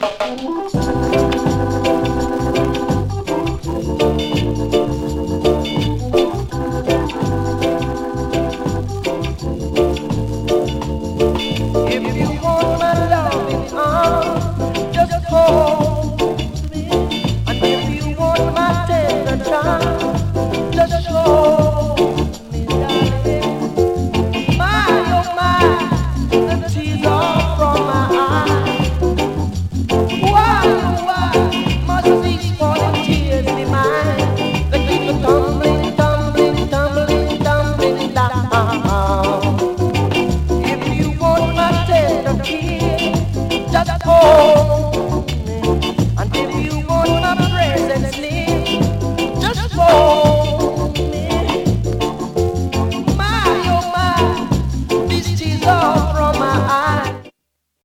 If you want my loving arms, just hold me. And if you want my tender time, just show me, darling. My, oh my, the tears are from my eyes. Why, oh why, must these falling tears be mine? They keep tumbling, tumbling, tumbling, tumbling down. If you want my tender kiss, just hold